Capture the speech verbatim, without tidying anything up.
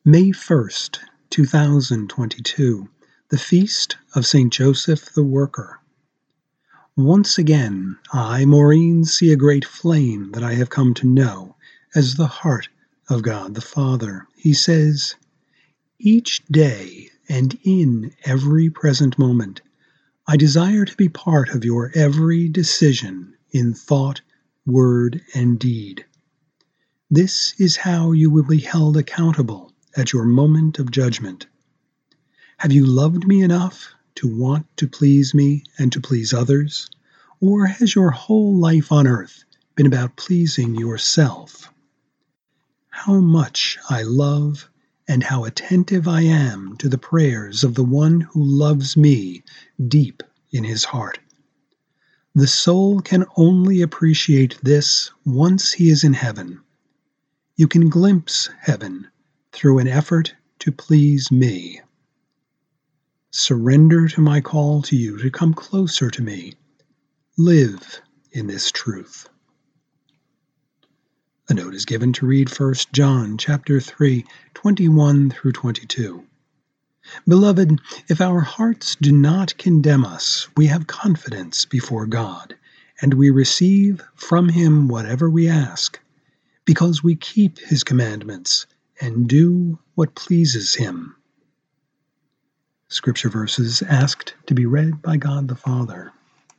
May first, two thousand twenty-two, the Feast of Saint Joseph the Worker. Once again, I, Maureen, see a great flame that I have come to know as the heart of God the Father. He says, "Each day and in every present moment, I desire to be part of your every decision in thought, word, and deed. This is how you will be held accountable at your moment of judgment. Have you loved me enough to want to please me and to please others? Or has your whole life on earth been about pleasing yourself? How much I love and how attentive I am to the prayers of the one who loves me deep in his heart. The soul can only appreciate this once he is in heaven. You can glimpse heaven through an effort to please me. Surrender to my call to you to come closer to me. Live in this truth." A note is given to read First John chapter three, twenty-one through twenty-two. Beloved, if our hearts do not condemn us, we have confidence before God, and we receive from him whatever we ask, because we keep his commandments and do what pleases him. Scripture verses asked to be read by God the Father.